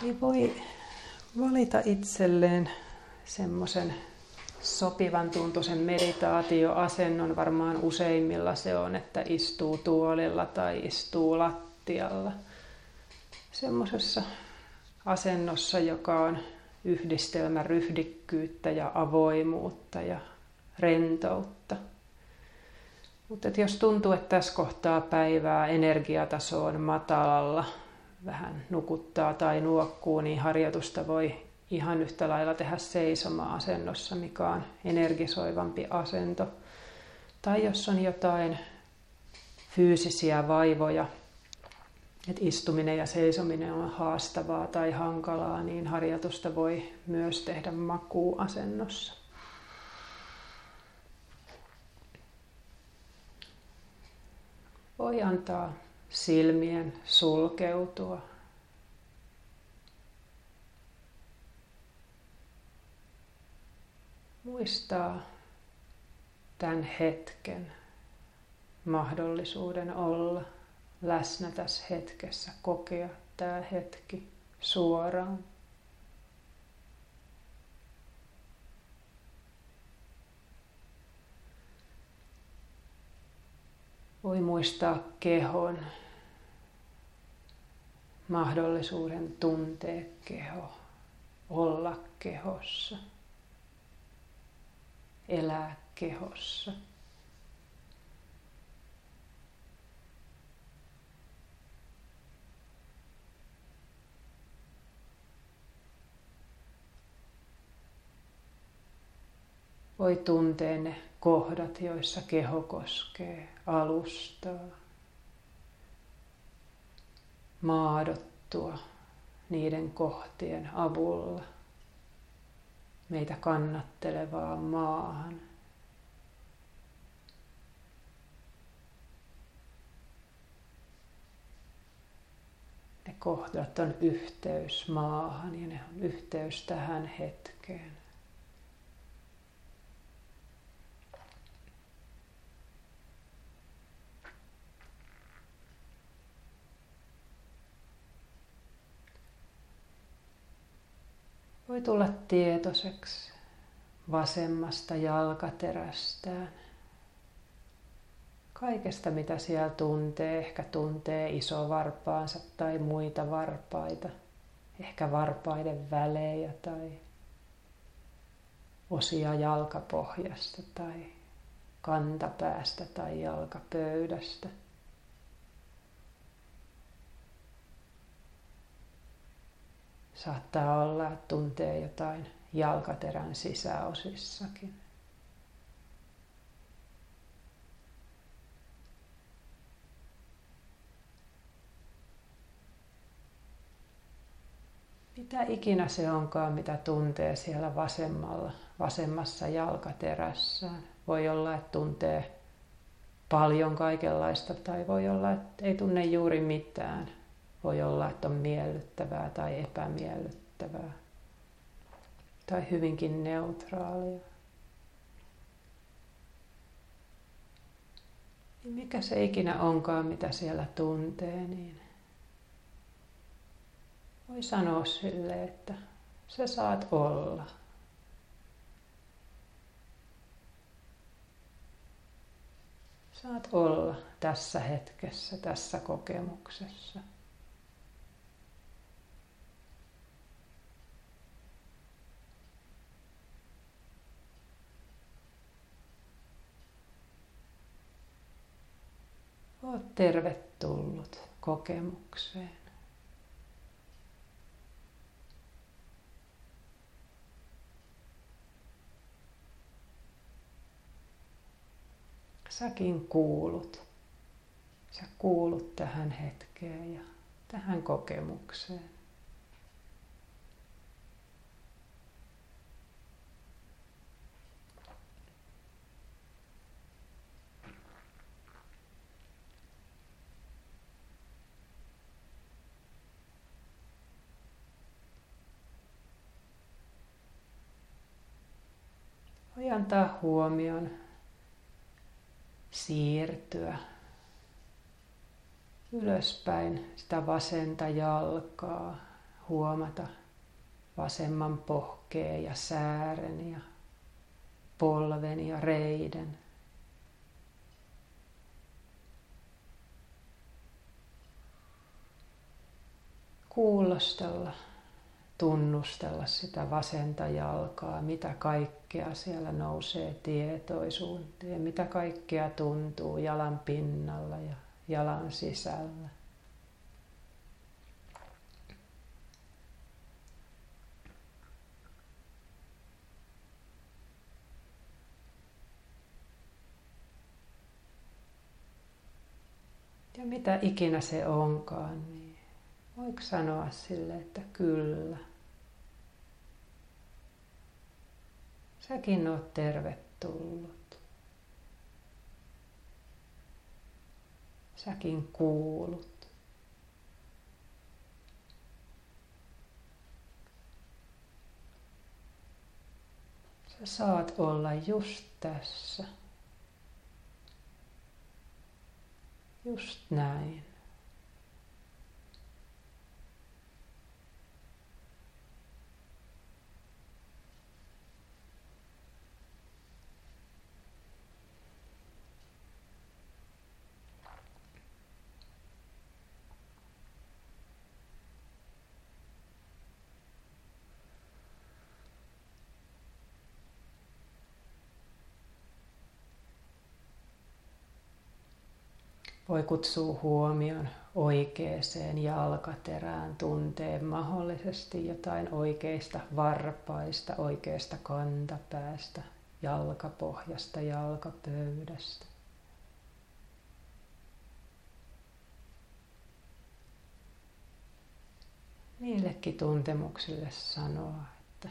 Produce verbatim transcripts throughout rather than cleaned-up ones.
Niin voi valita itselleen semmoisen sopivan tuntuisen meditaatioasennon. Varmaan useimmilla se on, että istuu tuolilla tai istuu lattialla. Semmoisessa asennossa, joka on yhdistelmä ryhdikkyyttä ja avoimuutta ja rentoutta. Mutta jos tuntuu, että tässä kohtaa päivää energiataso on matalalla, vähän nukuttaa tai nuokkuu, niin harjoitusta voi ihan yhtä lailla tehdä seisoma-asennossa, mikä on energisoivampi asento. Tai jos on jotain fyysisiä vaivoja, että istuminen ja seisominen on haastavaa tai hankalaa, niin harjoitusta voi myös tehdä makuuasennossa. Voi antaa silmien sulkeutua. Muistaa tämän hetken mahdollisuuden olla läsnä tässä hetkessä, kokea tämä hetki suoraan. Voi muistaa kehon, mahdollisuuden tuntea keho, olla kehossa, elää kehossa. Voi tuntea ne kohdat, joissa keho koskee alustaa, maadottua niiden kohtien avulla meitä kannattelevaan maahan. Ne kohdat on yhteys maahan ja ne on yhteys tähän hetkeen. Voi tulla tietoiseksi vasemmasta jalkaterästään. Kaikesta, mitä siellä tuntee. Ehkä tuntee isovarpaansa tai muita varpaita. Ehkä varpaiden välejä tai osia jalkapohjasta tai kantapäästä tai jalkapöydästä. Saattaa olla, että tuntee jotain jalkaterän sisäosissakin. Mitä ikinä se onkaan, mitä tuntee siellä vasemmalla, vasemmassa jalkaterässään. Voi olla, että tuntee paljon kaikenlaista tai voi olla, että ei tunne juuri mitään. Voi olla, että on miellyttävää tai epämiellyttävää tai hyvinkin neutraalia. Mikä se ikinä onkaan, mitä siellä tuntee, niin voi sanoa sille, että sä saat olla. Saat olla tässä hetkessä, tässä kokemuksessa. Oot tervetullut kokemukseen. Säkin kuulut. Sä kuulut tähän hetkeen ja tähän kokemukseen. Voi antaa huomion siirtyä ylöspäin sitä vasenta jalkaa, huomata vasemman pohkeen ja säären ja polven ja reiden. Kuulostella, tunnustella sitä vasenta jalkaa, mitä kaikkea siellä nousee tietoisuuteen, mitä kaikkea tuntuu jalan pinnalla ja jalan sisällä. Ja mitä ikinä se onkaan, niin voiko sanoa sille, että kyllä. Säkin oot tervetullut. Säkin kuulut. Sä saat olla just tässä. Just näin. Voi kutsua huomion oikeaan jalkaterään, tuntee mahdollisesti jotain oikeista varpaista, oikeasta kantapäästä, jalkapohjasta, jalkapöydästä. Niillekin tuntemuksille sanoa, että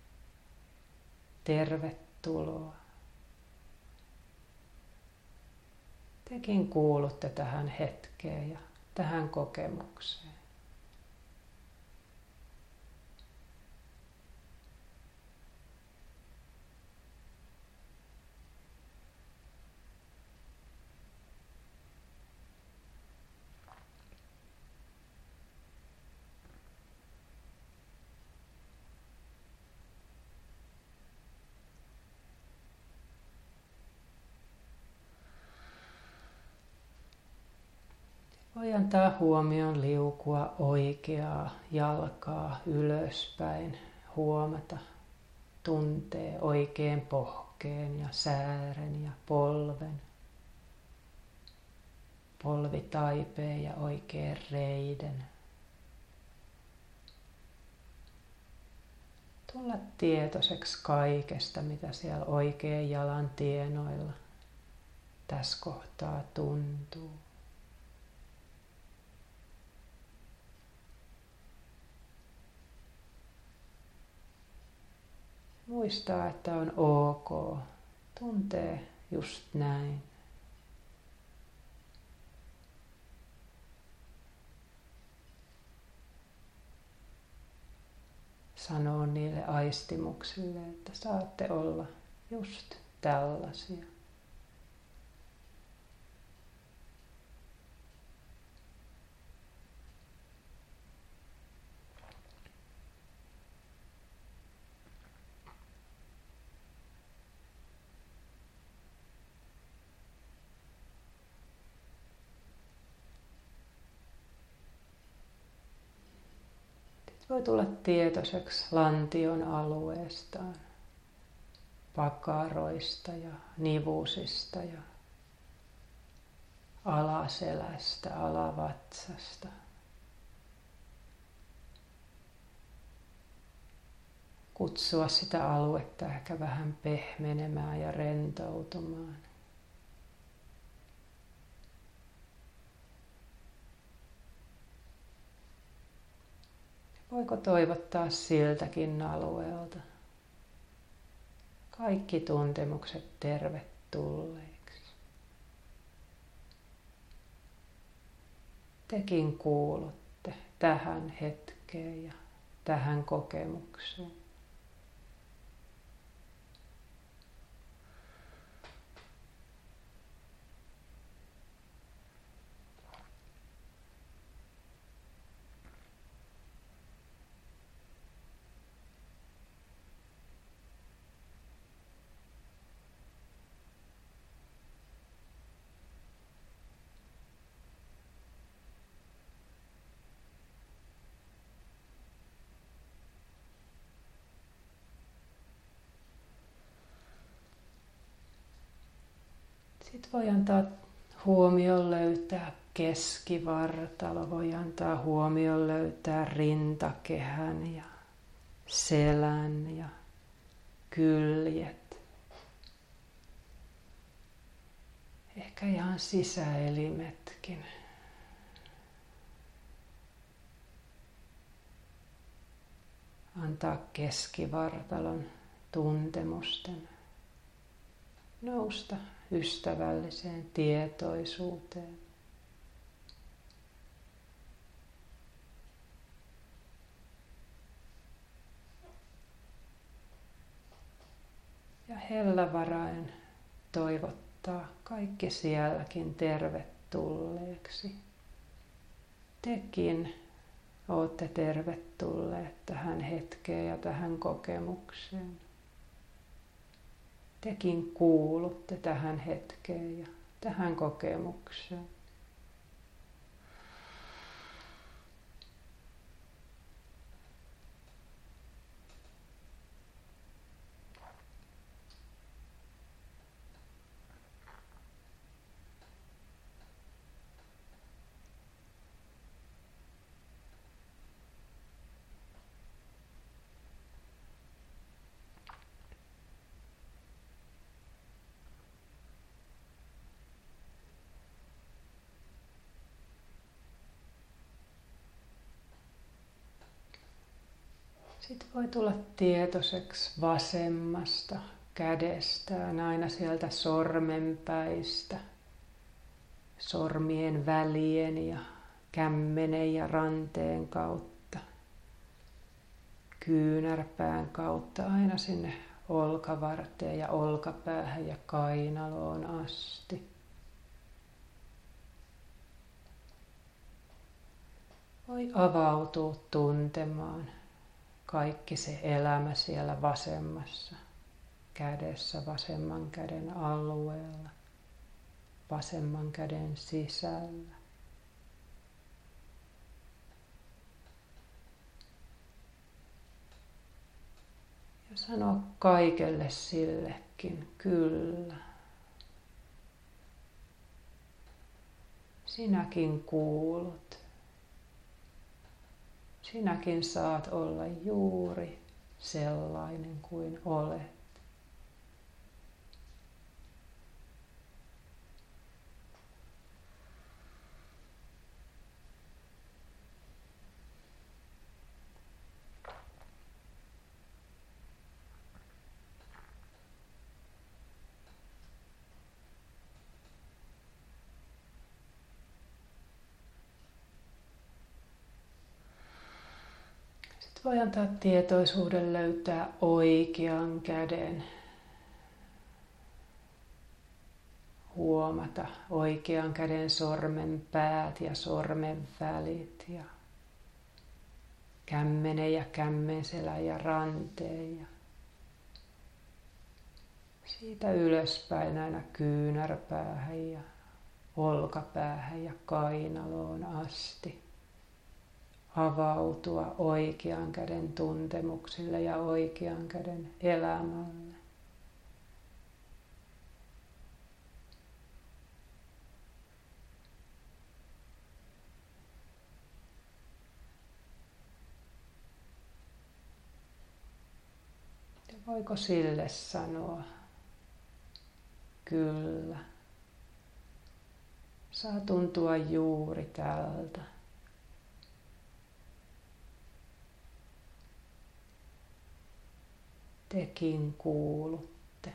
tervetuloa. Tekin kuulutte tähän hetkeen ja tähän kokemukseen. Voi antaa huomion liukua oikeaa jalkaa ylöspäin, huomata, tuntee oikean pohkeen ja säären ja polven, polvitaipeen ja oikean reiden. Tulla tietoiseksi kaikesta, mitä siellä oikean jalan tienoilla tässä kohtaa tuntuu. Muistaa, että on ok. Tuntee just näin. Sanoo niille aistimuksille, että saatte olla just tällaisia. Voi tulla tietoiseksi lantion alueestaan, pakaroista ja nivusista ja alaselästä, alavatsasta. Kutsua sitä aluetta ehkä vähän pehmenemään ja rentoutumaan. Voiko toivottaa siltäkin alueelta kaikki tuntemukset tervetulleiksi? Tekin kuulutte tähän hetkeen ja tähän kokemukseen. Sitten voi antaa huomioon löytää keskivartalo, voi antaa huomioon löytää rintakehän ja selän ja kyljet. Ehkä ihan sisäelimetkin. Antaa keskivartalon tuntemusten nousta ystävälliseen tietoisuuteen. Ja hellävarain toivottaa kaikki sielläkin tervetulleeksi. Tekin olette tervetulleet tähän hetkeen ja tähän kokemukseen. Tekin kuulutte tähän hetkeen ja tähän kokemukseen. Sitten voi tulla tietoiseksi vasemmasta kädestään aina sieltä sormenpäistä, sormien välien ja kämmenen ja ranteen kautta, kyynärpään kautta aina sinne olkavarteen ja olkapäähän ja kainaloon asti. Voi avautua tuntemaan kaikki se elämä siellä vasemmassa kädessä, vasemman käden alueella, vasemman käden sisällä. Ja sano kaikelle sillekin kyllä. Sinäkin kuulut. Sinäkin saat olla juuri sellainen kuin olet. Voi antaa tietoisuuden löytää oikean käden, huomata oikean käden sormen päät ja sormen välit ja kämmenen ja kämmenselän ja ranteen ja siitä ylöspäin aina kyynärpäähän ja olkapäähän ja kainaloon asti. Avautua oikean käden tuntemuksille ja oikean käden elämälle. Ja voiko sille sanoa kyllä? Saa tuntua juuri tältä. Tekin kuulutte.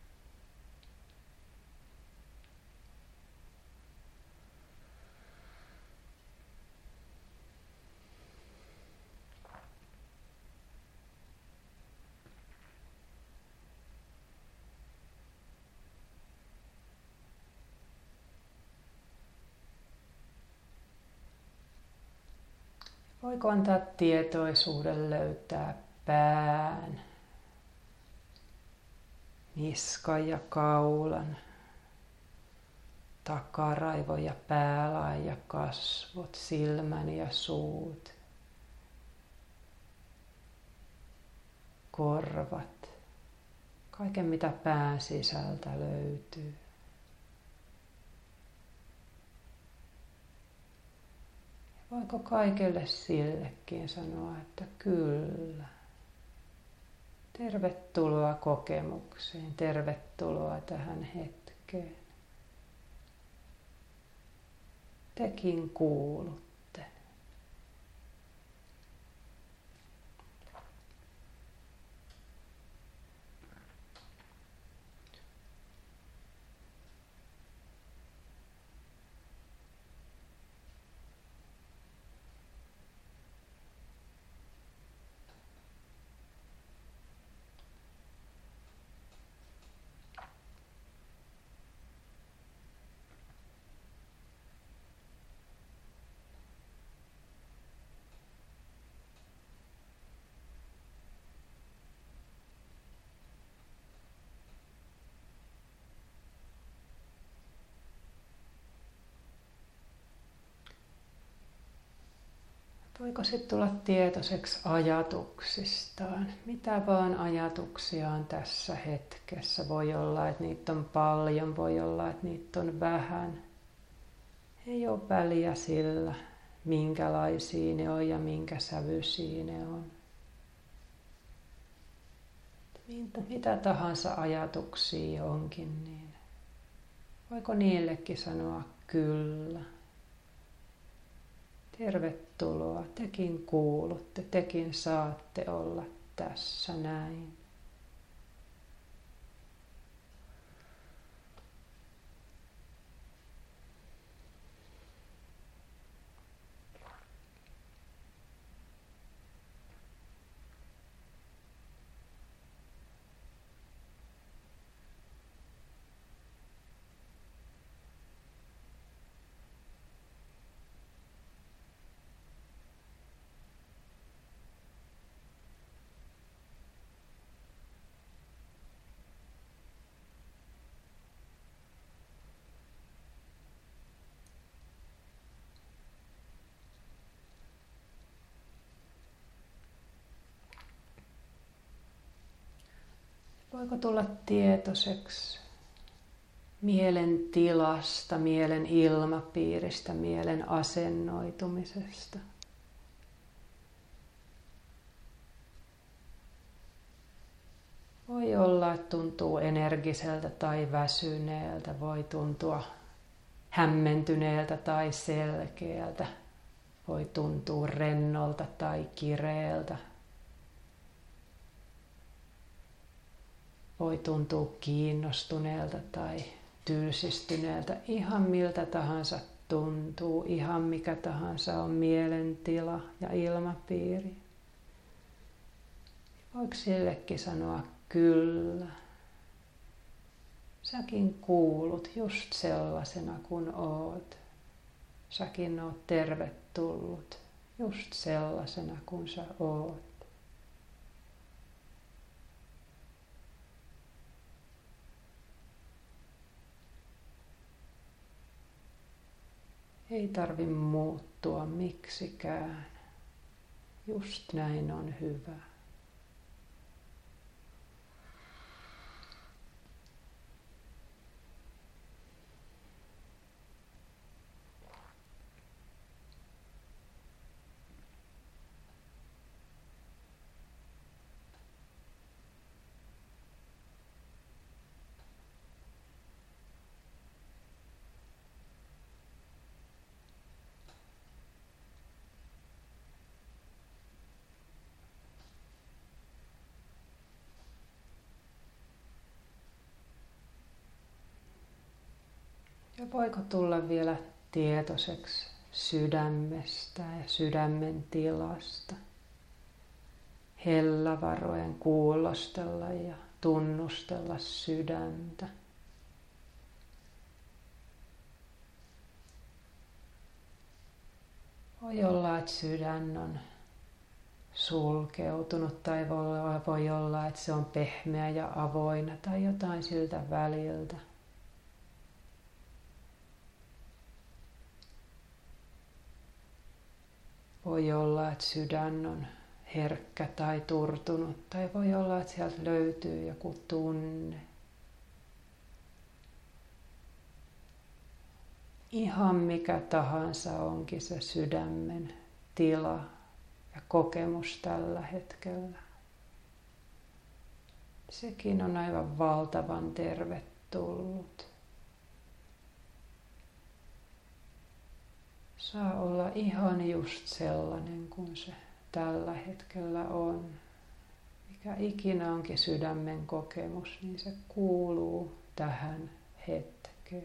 Voiko antaa tietoisuuden löytää pään, niskan ja kaulan, takaraivo ja päälain ja kasvot, silmän ja suut, korvat, kaiken mitä pään sisältä löytyy. Voiko kaikelle sillekin sanoa, että kyllä. Tervetuloa kokemukseen, tervetuloa tähän hetkeen. Tekin kuulutte. Voiko sitten tulla tietoiseksi ajatuksistaan? Mitä vaan ajatuksia on tässä hetkessä? Voi olla, että niitä on paljon, voi olla, että niitä on vähän. Ei ole väliä sillä, minkälaisia ne on ja minkä sävyisiä ne on. Mitä tahansa ajatuksia onkin, niin voiko niillekin sanoa kyllä? Tervetuloa, tekin kuulutte, tekin saatte olla tässä näin. Voiko tulla tietoiseksi mielen tilasta, mielen ilmapiiristä, mielen asennoitumisesta? Voi olla, että tuntuu energiseltä tai väsyneeltä, voi tuntua hämmentyneeltä tai selkeältä, voi tuntua rennolta tai kireeltä. Voi tuntua kiinnostuneelta tai tylsistyneeltä, ihan miltä tahansa tuntuu, ihan mikä tahansa on mielentila ja ilmapiiri. Voiko sillekin sanoa kyllä? Säkin kuulut just sellaisena kuin oot. Säkin oot tervetullut just sellaisena kuin sä oot. Ei tarvi muuttua miksikään. Just näin on hyvä. Ja voiko tulla vielä tietoiseksi sydämestä ja sydämen tilasta? Hellävaroen kuulostella ja tunnustella sydäntä. Voi olla, että sydän on sulkeutunut tai voi olla, että se on pehmeä ja avoinna tai jotain siltä väliltä. Voi olla, että sydän on herkkä tai turtunut, tai voi olla, että sieltä löytyy joku tunne. ihan mikä tahansa onkin se sydämen tila ja kokemus tällä hetkellä. Sekin on aivan valtavan tervetullut. Saa olla ihan just sellainen kuin se tällä hetkellä on. Mikä ikinä onkin sydämen kokemus, niin se kuuluu tähän hetkeen.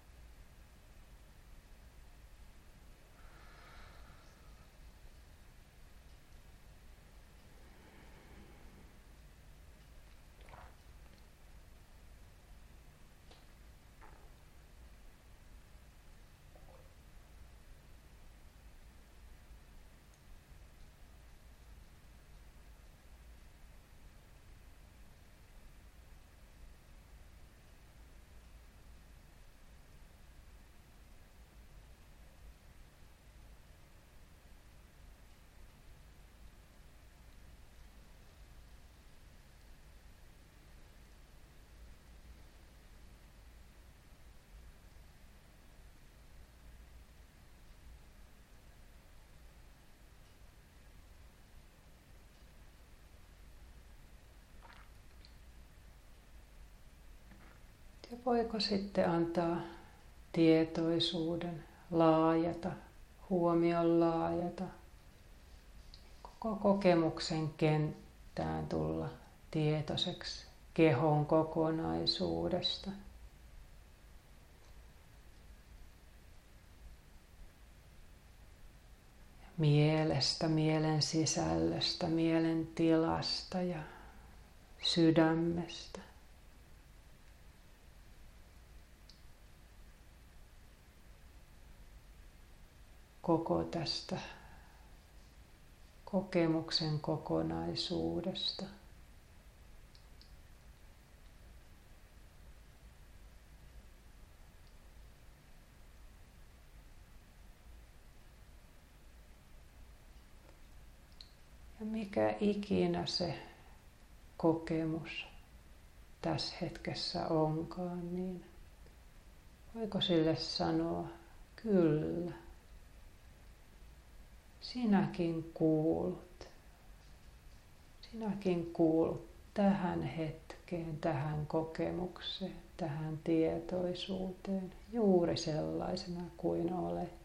Ja voiko sitten antaa tietoisuuden laajata, huomion laajata, koko kokemuksen kenttään tulla tietoiseksi kehon kokonaisuudesta. Mielestä, mielen sisällöstä, mielen tilasta ja sydämestä. Koko tästä kokemuksen kokonaisuudesta. Ja mikä ikinä se kokemus tässä hetkessä onkaan, niin voiko sille sanoa kyllä? Sinäkin kuulut. Sinäkin kuulut tähän hetkeen, tähän kokemukseen, tähän tietoisuuteen, juuri sellaisena kuin olet.